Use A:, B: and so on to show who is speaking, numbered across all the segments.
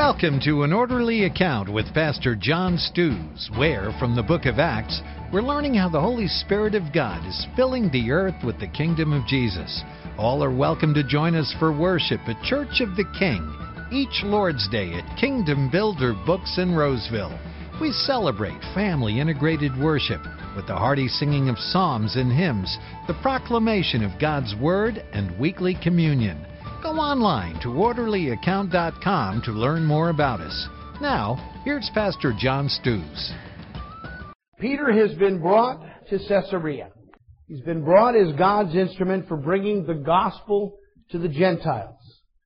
A: Welcome to An Orderly Account with Pastor John Stews, where, from the book of Acts, we're learning how the Holy Spirit of God is filling the earth with the kingdom of Jesus. All are welcome to join us for worship at Church of the King, each Lord's Day at Kingdom Builder Books in Roseville. We celebrate family-integrated worship with the hearty singing of psalms and hymns, the proclamation of God's Word, and weekly communion. Go online to orderlyaccount.com to learn more about us. Now, here's Pastor John Stews.
B: Peter has been brought to Caesarea. He's been brought as God's instrument for bringing the gospel to the Gentiles,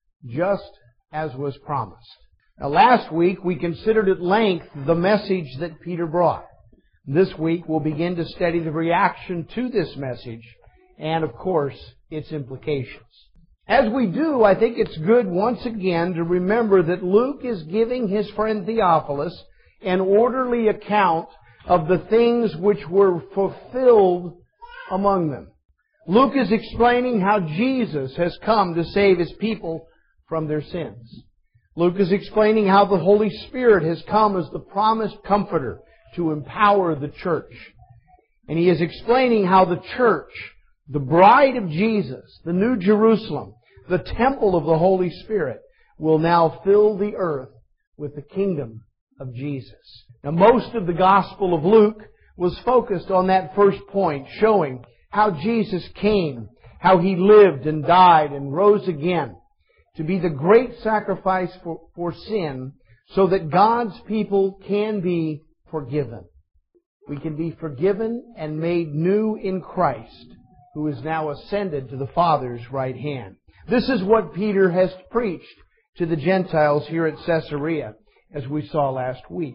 B: just as was promised. Now, last week we considered at length the message that Peter brought. This week we'll begin to study the reaction to this message and, of course, its implications. As we do, I think it's good once again to remember that Luke is giving his friend Theophilus an orderly account of the things which were fulfilled among them. Luke is explaining how Jesus has come to save His people from their sins. Luke is explaining how the Holy Spirit has come as the promised Comforter to empower the church. And he is explaining how the church, the bride of Jesus, the New Jerusalem, the temple of the Holy Spirit, will now fill the earth with the kingdom of Jesus. Now, most of the Gospel of Luke was focused on that first point, showing how Jesus came, how He lived and died and rose again to be the great sacrifice for sin, so that God's people can be forgiven. We can be forgiven and made new in Christ, who is now ascended to the Father's right hand. This is what Peter has preached to the Gentiles here at Caesarea, as we saw last week.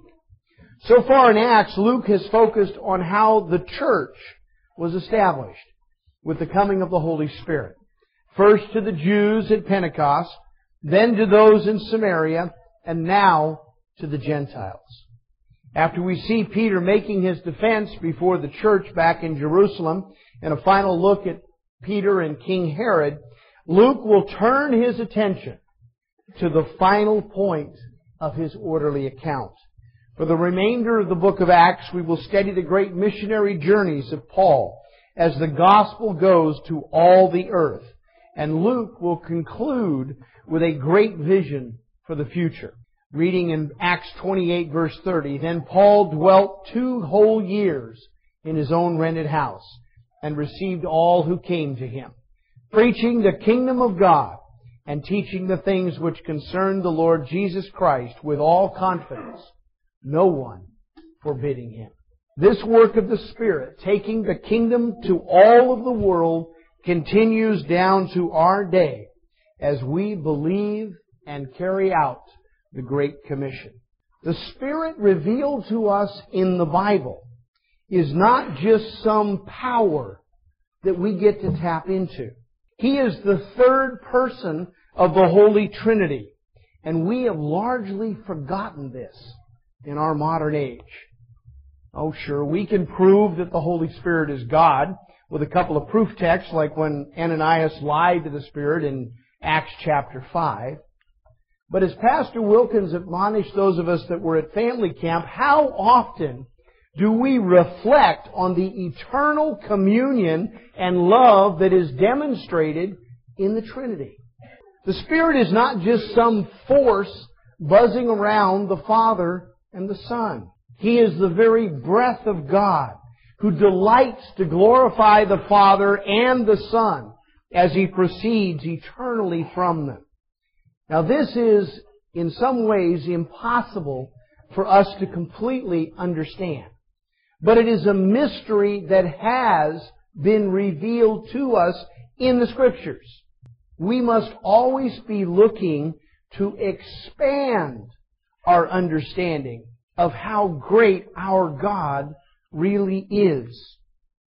B: So far in Acts, Luke has focused on how the church was established with the coming of the Holy Spirit. First to the Jews at Pentecost, then to those in Samaria, and now to the Gentiles. After we see Peter making his defense before the church back in Jerusalem, and a final look at Peter and King Herod, Luke will turn his attention to the final point of his orderly account. For the remainder of the book of Acts, we will study the great missionary journeys of Paul as the gospel goes to all the earth. And Luke will conclude with a great vision for the future. Reading in Acts 28 verse 30, "Then Paul dwelt 2 whole years in his own rented house, and received all who came to him, preaching the kingdom of God, and teaching the things which concern the Lord Jesus Christ with all confidence, no one forbidding him." This work of the Spirit, taking the kingdom to all of the world, continues down to our day as we believe and carry out the Great Commission. The Spirit revealed to us in the Bible is not just some power that we get to tap into. He is the third person of the Holy Trinity, and we have largely forgotten this in our modern age. Oh, sure, we can prove that the Holy Spirit is God with a couple of proof texts, like when Ananias lied to the Spirit in Acts chapter 5. But as Pastor Wilkins admonished those of us that were at family camp, how often do we reflect on the eternal communion and love that is demonstrated in the Trinity? The Spirit is not just some force buzzing around the Father and the Son. He is the very breath of God, who delights to glorify the Father and the Son as He proceeds eternally from them. Now, this is, in some ways, impossible for us to completely understand. But it is a mystery that has been revealed to us in the Scriptures. We must always be looking to expand our understanding of how great our God really is,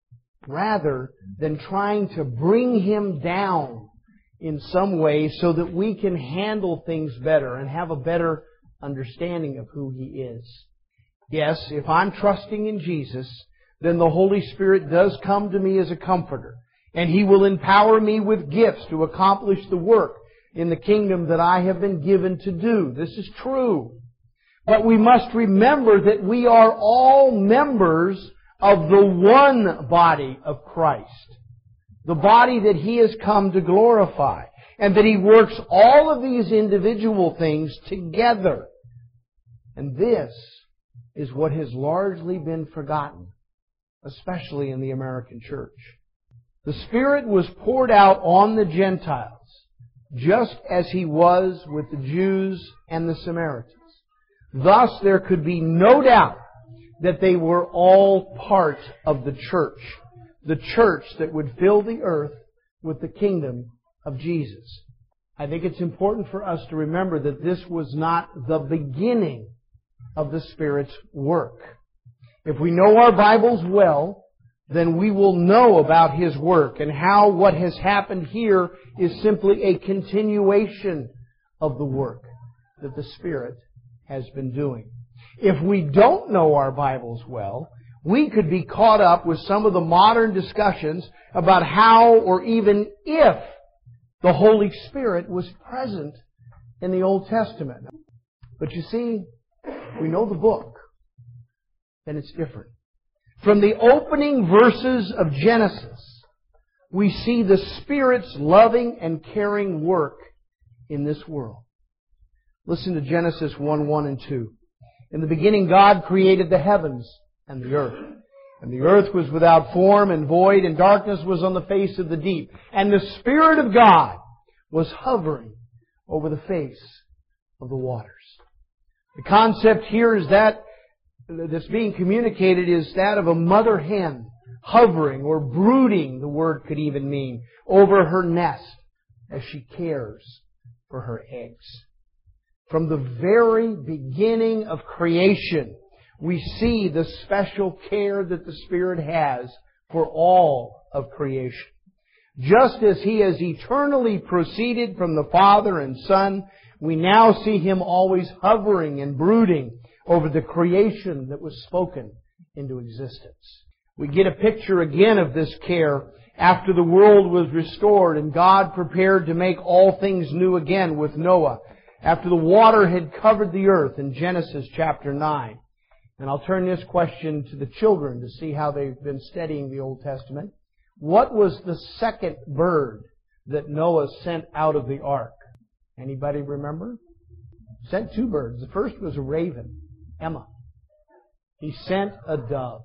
B: rather than trying to bring Him down in some way so that we can handle things better and have a better understanding of who He is. Yes, if I'm trusting in Jesus, then the Holy Spirit does come to me as a comforter, and He will empower me with gifts to accomplish the work in the kingdom that I have been given to do. This is true. But we must remember that we are all members of the one body of Christ. The body that He has come to glorify. And that He works all of these individual things together. And this is what has largely been forgotten, especially in the American church. The Spirit was poured out on the Gentiles, just as He was with the Jews and the Samaritans. Thus, there could be no doubt that they were all part of the church that would fill the earth with the kingdom of Jesus. I think it's important for us to remember that this was not the beginning of the Spirit's work. If we know our Bibles well, then we will know about His work and how what has happened here is simply a continuation of the work that the Spirit has been doing. If we don't know our Bibles well, we could be caught up with some of the modern discussions about how or even if the Holy Spirit was present in the Old Testament. But you see, we know the book, then it's different. From the opening verses of Genesis, we see the Spirit's loving and caring work in this world. Listen to Genesis 1:1 and 2. In the beginning God created the heavens and the earth. And the earth was without form and void, and darkness was on the face of the deep. And the Spirit of God was hovering over the face of the waters. The concept here is that's being communicated is that of a mother hen hovering or brooding, the word could even mean, over her nest as she cares for her eggs. From the very beginning of creation, we see the special care that the Spirit has for all of creation. Just as He has eternally proceeded from the Father and Son, we now see Him always hovering and brooding over the creation that was spoken into existence. We get a picture again of this care after the world was restored and God prepared to make all things new again with Noah, after the water had covered the earth in Genesis chapter 9. And I'll turn this question to the children to see how they've been studying the Old Testament. What was the second bird that Noah sent out of the ark? Anybody remember? Sent two birds. The first was a raven, Emma. He sent a dove.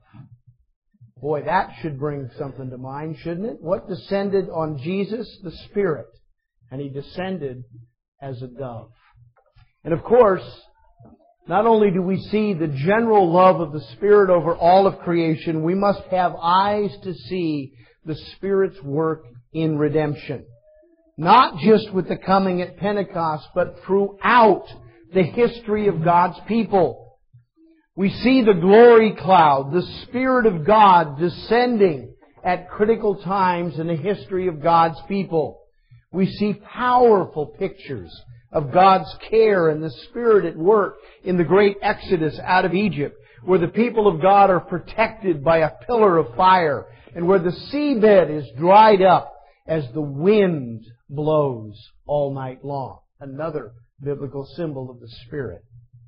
B: Boy, that should bring something to mind, shouldn't it? What descended on Jesus? The Spirit. And He descended as a dove. And of course, not only do we see the general love of the Spirit over all of creation, we must have eyes to see the Spirit's work in redemption. Not just with the coming at Pentecost, but throughout the history of God's people. We see the glory cloud, the Spirit of God descending at critical times in the history of God's people. We see powerful pictures of God's care and the Spirit at work in the great Exodus out of Egypt, where the people of God are protected by a pillar of fire, and where the seabed is dried up as the wind blows all night long. Another biblical symbol of the Spirit.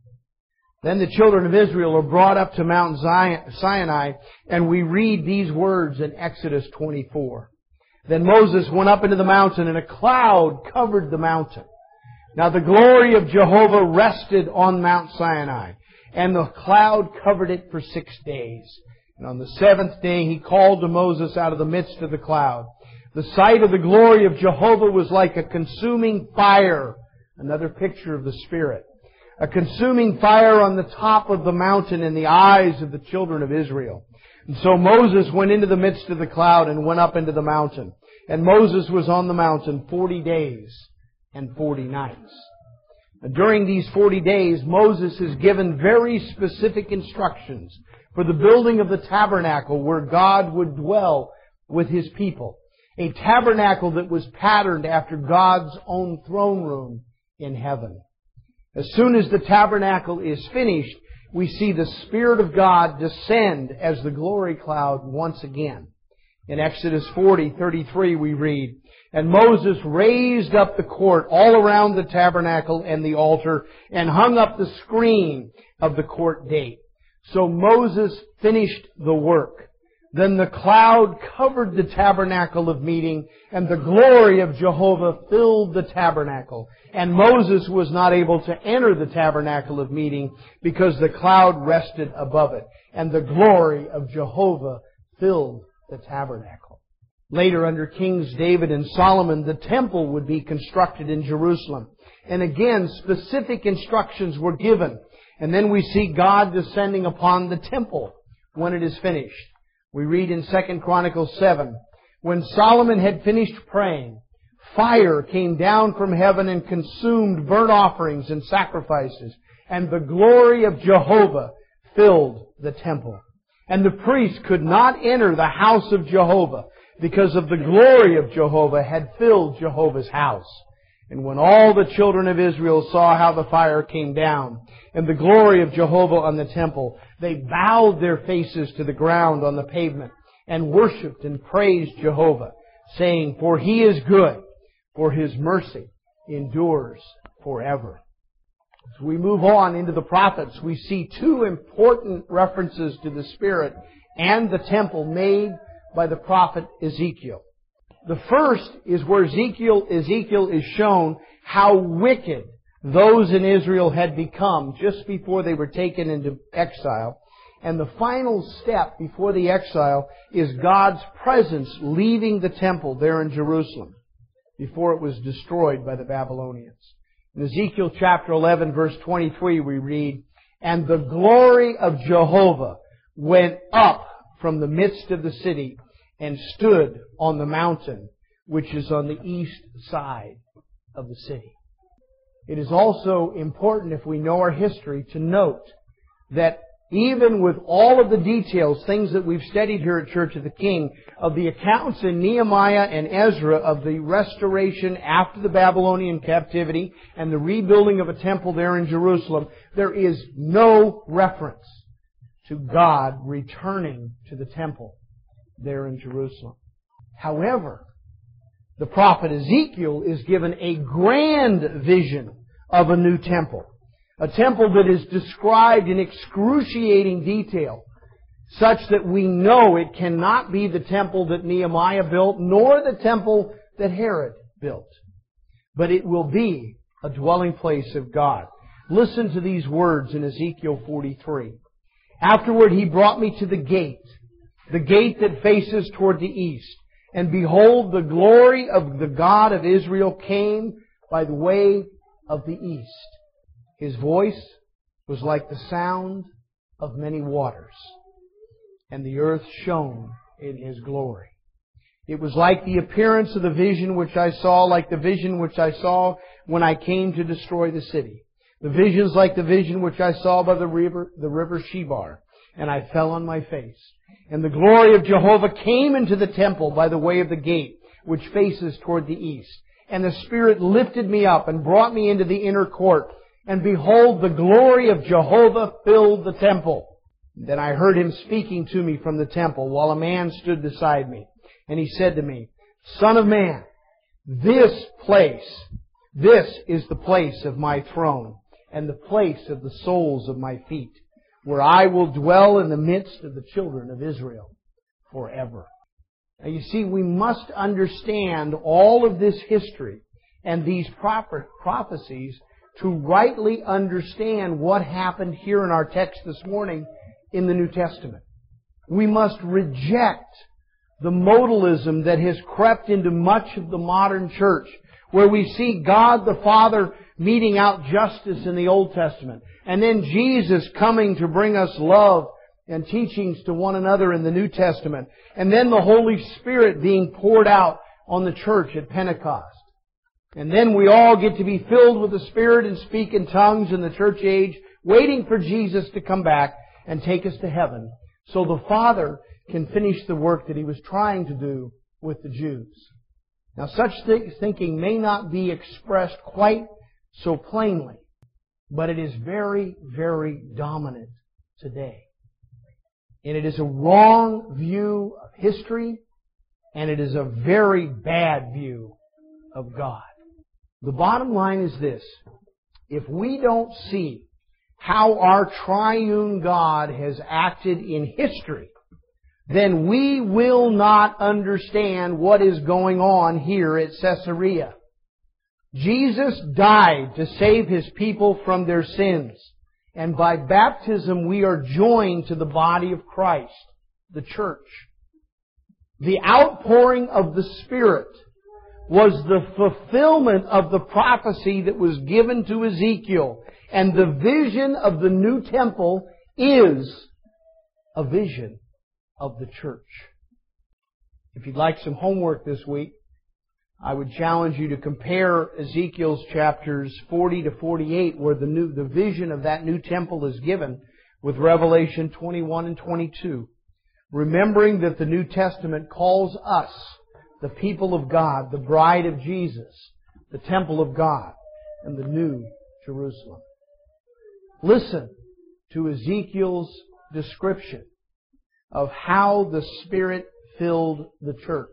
B: Then the children of Israel are brought up to Mount Sinai, and we read these words in Exodus 24. Then Moses went up into the mountain, and a cloud covered the mountain. Now the glory of Jehovah rested on Mount Sinai, and the cloud covered it for 6 days. And on the seventh day He called to Moses out of the midst of the cloud. The sight of the glory of Jehovah was like a consuming fire. Another picture of the Spirit. A consuming fire on the top of the mountain in the eyes of the children of Israel. And so Moses went into the midst of the cloud and went up into the mountain. And Moses was on the mountain 40 days and 40 nights. And during these 40 days, Moses is given very specific instructions for the building of the tabernacle where God would dwell with His people. A tabernacle that was patterned after God's own throne room in heaven. As soon as the tabernacle is finished, we see the Spirit of God descend as the glory cloud once again. In Exodus 40:33 we read, "And Moses raised up the court all around the tabernacle and the altar, and hung up the screen of the court gate." So Moses finished the work. Then the cloud covered the tabernacle of meeting, and the glory of Jehovah filled the tabernacle. And Moses was not able to enter the tabernacle of meeting because the cloud rested above it, and the glory of Jehovah filled the tabernacle. Later, under Kings David and Solomon, the temple would be constructed in Jerusalem. And again, specific instructions were given. And then we see God descending upon the temple when it is finished. We read in 2 Chronicles 7, "When Solomon had finished praying, fire came down from heaven and consumed burnt offerings and sacrifices, and the glory of Jehovah filled the temple. And the priest could not enter the house of Jehovah, because of the glory of Jehovah had filled Jehovah's house. And when all the children of Israel saw how the fire came down, and the glory of Jehovah on the temple, they bowed their faces to the ground on the pavement, and worshipped and praised Jehovah, saying, For He is good, for His mercy endures forever." As we move on into the prophets, we see two important references to the Spirit and the temple made by the prophet Ezekiel. The first is where Ezekiel is shown how wicked those in Israel had become just before they were taken into exile. And the final step before the exile is God's presence leaving the temple there in Jerusalem before it was destroyed by the Babylonians. In Ezekiel chapter 11, verse 23, we read, "And the glory of Jehovah went up from the midst of the city and stood on the mountain, which is on the east side of the city." It is also important, if we know our history, to note that even with all of the details, things that we've studied here at Church of the King, of the accounts in Nehemiah and Ezra of the restoration after the Babylonian captivity and the rebuilding of a temple there in Jerusalem, there is no reference to God returning to the temple there in Jerusalem. However, the prophet Ezekiel is given a grand vision of a new temple. A temple that is described in excruciating detail, such that we know it cannot be the temple that Nehemiah built, nor the temple that Herod built. But it will be a dwelling place of God. Listen to these words in Ezekiel 43. "Afterward He brought me to the gate that faces toward the east. And behold, the glory of the God of Israel came by the way of the east. His voice was like the sound of many waters, and the earth shone in His glory. It was like the appearance of the vision which I saw, like the vision which I saw when I came to destroy the city. The visions like the vision which I saw by the river Shebar, and I fell on my face. And the glory of Jehovah came into the temple by the way of the gate, which faces toward the east. And the Spirit lifted me up and brought me into the inner court. And behold, the glory of Jehovah filled the temple. Then I heard Him speaking to me from the temple, while a man stood beside me. And He said to me, Son of man, this is the place of my throne, and the place of the soles of my feet, where I will dwell in the midst of the children of Israel forever." Now you see, we must understand all of this history and these prophecies to rightly understand what happened here in our text this morning in the New Testament. We must reject the modalism that has crept into much of the modern church, where we see God the Father meting out justice in the Old Testament, and then Jesus coming to bring us love and teachings to one another in the New Testament, and then the Holy Spirit being poured out on the church at Pentecost. And then we all get to be filled with the Spirit and speak in tongues in the church age, waiting for Jesus to come back and take us to heaven, so the Father can finish the work that He was trying to do with the Jews. Now, such thinking may not be expressed quite so plainly, but it is very, very dominant today. And it is a wrong view of history and it is a very bad view of God. The bottom line is this: if we don't see how our triune God has acted in history, then we will not understand what is going on here at Caesarea. Jesus died to save His people from their sins. And by baptism we are joined to the body of Christ, the church. The outpouring of the Spirit was the fulfillment of the prophecy that was given to Ezekiel. And the vision of the new temple is a vision of the church. If you'd like some homework this week, I would challenge you to compare Ezekiel's chapters 40 to 48, where the vision of that new temple is given, with Revelation 21 and 22. Remembering that the New Testament calls us, the people of God, the bride of Jesus, the temple of God, and the new Jerusalem. Listen to Ezekiel's description of how the Spirit filled the church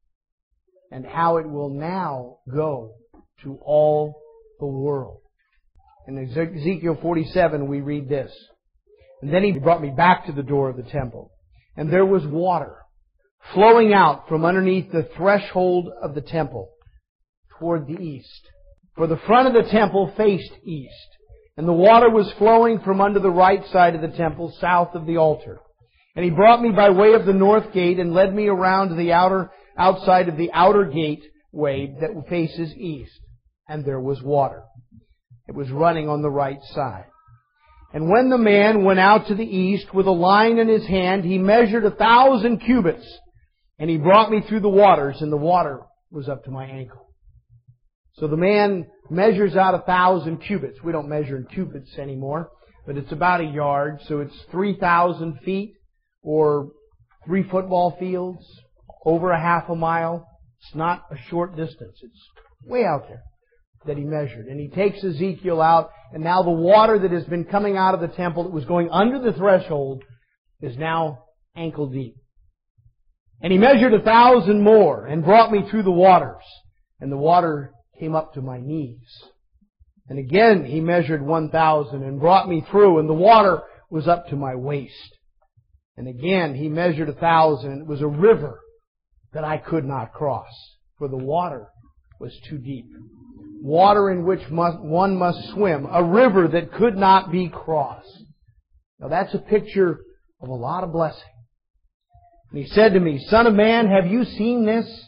B: and how it will now go to all the world. In Ezekiel 47 we read this: "And then He brought me back to the door of the temple, and there was water flowing out from underneath the threshold of the temple toward the east. For the front of the temple faced east, and the water was flowing from under the right side of the temple, south of the altar. And He brought me by way of the north gate and led me around to the outside of the outer gateway that faces east. And there was water. It was running on the right side. And when the man went out to the east with a line in his hand, he measured 1,000 cubits. And he brought me through the waters, and the water was up to my ankle." So the man measures out 1,000 cubits. We don't measure in cubits anymore, but it's about a yard, so it's 3,000 feet, or 3 football fields, over a half a mile. It's not a short distance. It's way out there that he measured. And he takes Ezekiel out, and now the water that has been coming out of the temple that was going under the threshold is now ankle deep. "And he measured 1,000 more and brought me through the waters, and the water came up to my knees. And again he measured 1,000 and brought me through, and the water was up to my waist. And again he measured 1,000, and it was a river that I could not cross, for the water was too deep. Water in which one must swim, a river that could not be crossed." Now that's a picture of a lot of blessing. "And he said to me, 'Son of man, have you seen this?'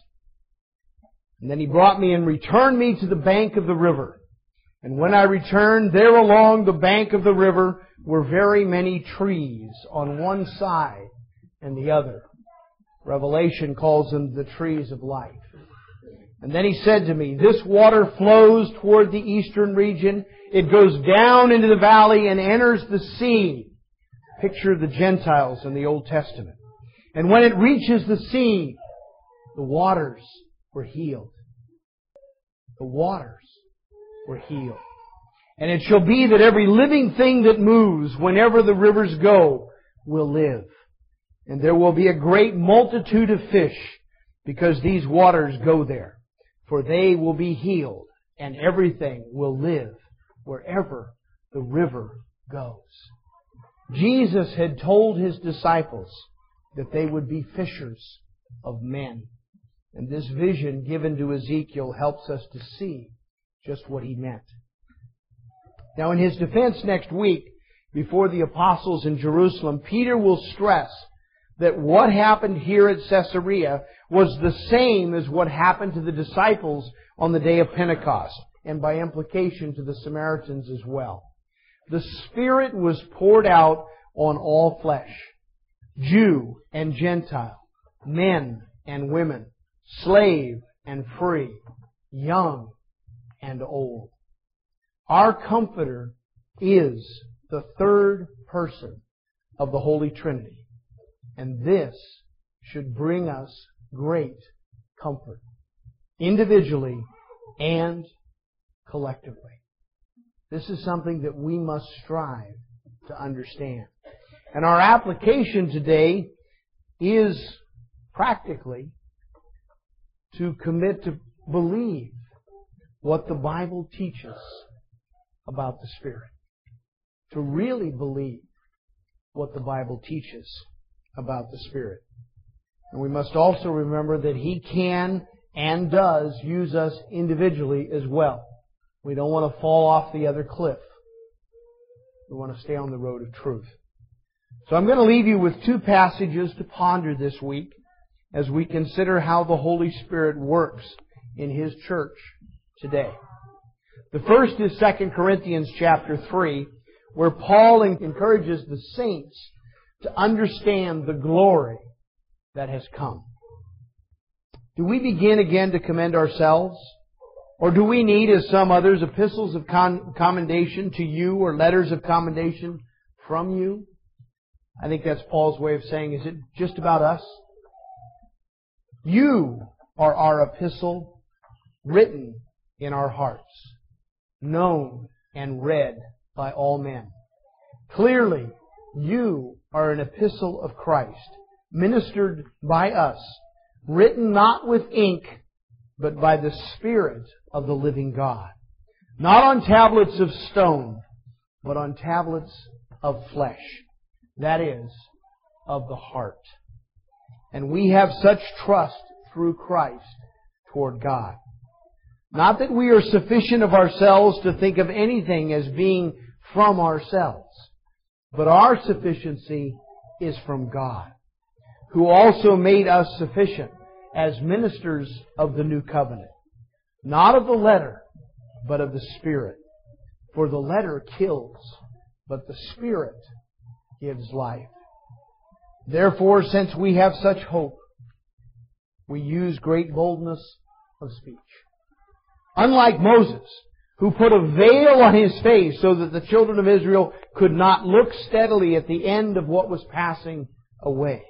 B: And then he brought me and returned me to the bank of the river. And when I returned, there along the bank of the river were very many trees on one side and the other." Revelation calls them the trees of life. "And then he said to me, 'This water flows toward the eastern region. It goes down into the valley and enters the sea.'" Picture of the Gentiles in the Old Testament. "And when it reaches the sea, the waters were healed." The waters were healed. "And it shall be that every living thing that moves whenever the rivers go will live. And there will be a great multitude of fish because these waters go there. For they will be healed, and everything will live wherever the river goes." Jesus had told His disciples that they would be fishers of men. And this vision given to Ezekiel helps us to see just what He meant. Now in his defense next week, before the apostles in Jerusalem, Peter will stress that what happened here at Caesarea was the same as what happened to the disciples on the day of Pentecost, and by implication to the Samaritans as well. The Spirit was poured out on all flesh, Jew and Gentile, men and women, slave and free, young and old. Our Comforter is the third person of the Holy Trinity. And this should bring us great comfort, individually and collectively. This is something that we must strive to understand. And our application today is practically to commit to believe what the Bible teaches about the Spirit. To really believe what the Bible teaches about the Spirit. And we must also remember that He can and does use us individually as well. We don't want to fall off the other cliff. We want to stay on the road of truth. So I'm going to leave you with two passages to ponder this week as we consider how the Holy Spirit works in His church today. The first is 2 Corinthians chapter 3, where Paul encourages the saints to understand the glory that has come. Do we begin again to commend ourselves? Or do we need, as some others, epistles of commendation to you or letters of commendation from you? I think that's Paul's way of saying, is it just about us? You are our epistle, written in our hearts, known and read by all men. Clearly, you are an epistle of Christ, ministered by us, written not with ink, but by the Spirit of the living God. Not on tablets of stone, but on tablets of flesh. That is, of the heart. And we have such trust through Christ toward God. Not that we are sufficient of ourselves to think of anything as being from ourselves, but our sufficiency is from God, who also made us sufficient as ministers of the new covenant. Not of the letter, but of the Spirit. For the letter kills, but the Spirit gives life. Therefore, since we have such hope, we use great boldness of speech. Unlike Moses, who put a veil on his face so that the children of Israel could not look steadily at the end of what was passing away.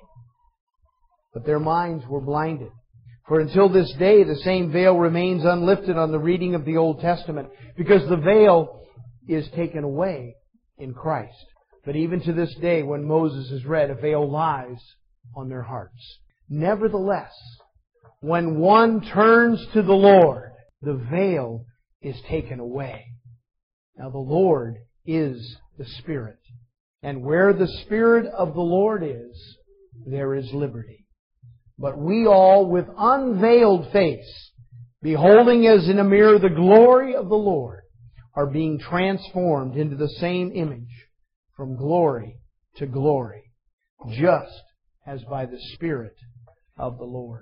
B: But their minds were blinded. For until this day, the same veil remains unlifted on the reading of the Old Testament, because the veil is taken away in Christ. But even to this day, when Moses is read, a veil lies on their hearts. Nevertheless, when one turns to the Lord, the veil is taken away. Now the Lord is the Spirit. And where the Spirit of the Lord is, there is liberty. But we all, with unveiled face, beholding as in a mirror the glory of the Lord, are being transformed into the same image from glory to glory, just as by the Spirit of the Lord.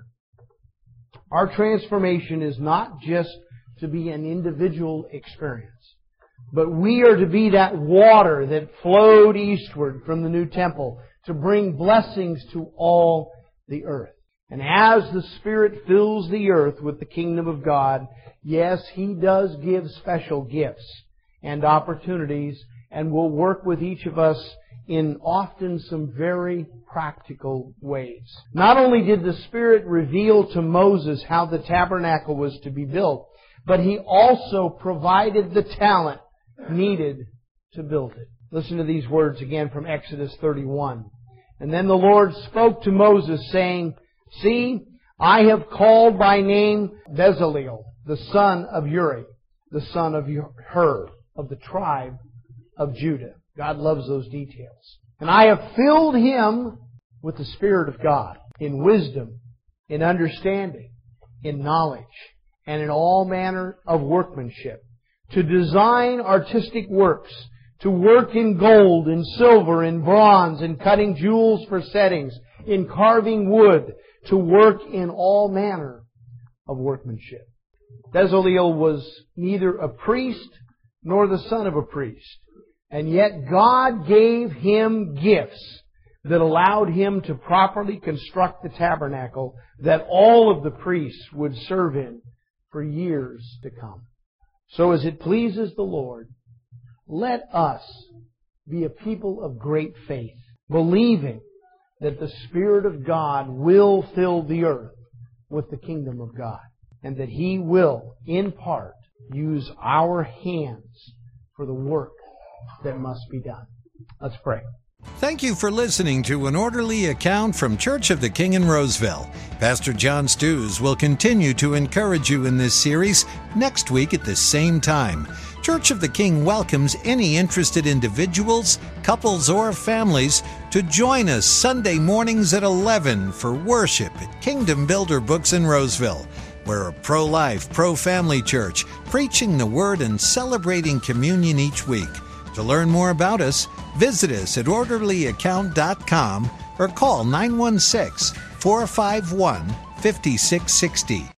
B: Our transformation is not just to be an individual experience, but we are to be that water that flowed eastward from the new temple to bring blessings to all the earth. And as the Spirit fills the earth with the kingdom of God, yes, He does give special gifts and opportunities and will work with each of us in often some very practical ways. Not only did the Spirit reveal to Moses how the tabernacle was to be built, but He also provided the talent needed to build it. Listen to these words again from Exodus 31. And then the Lord spoke to Moses, saying, See, I have called by name Bezaleel, the son of Uri, the son of Hur, of the tribe of Judah. God loves those details. And I have filled him with the Spirit of God, in wisdom, in understanding, in knowledge, and in all manner of workmanship, to design artistic works, to work in gold, in silver, in bronze, in cutting jewels for settings, in carving wood, to work in all manner of workmanship. Bezaleel was neither a priest nor the son of a priest. And yet God gave him gifts that allowed him to properly construct the tabernacle that all of the priests would serve in for years to come. So as it pleases the Lord, let us be a people of great faith, believing that the Spirit of God will fill the earth with the kingdom of God, and that He will, in part, use our hands for the work that must be done. Let's pray.
A: Thank you for listening to An Orderly Account from Church of the King in Roseville. Pastor John Stews will continue to encourage you in this series next week at the same time. Church of the King welcomes any interested individuals, couples, or families to join us Sunday mornings at 11 for worship at Kingdom Builder Books in Roseville. We're a pro-life, pro-family church, preaching the Word and celebrating communion each week. To learn more about us, visit us at orderlyaccount.com or call 916-451-5660.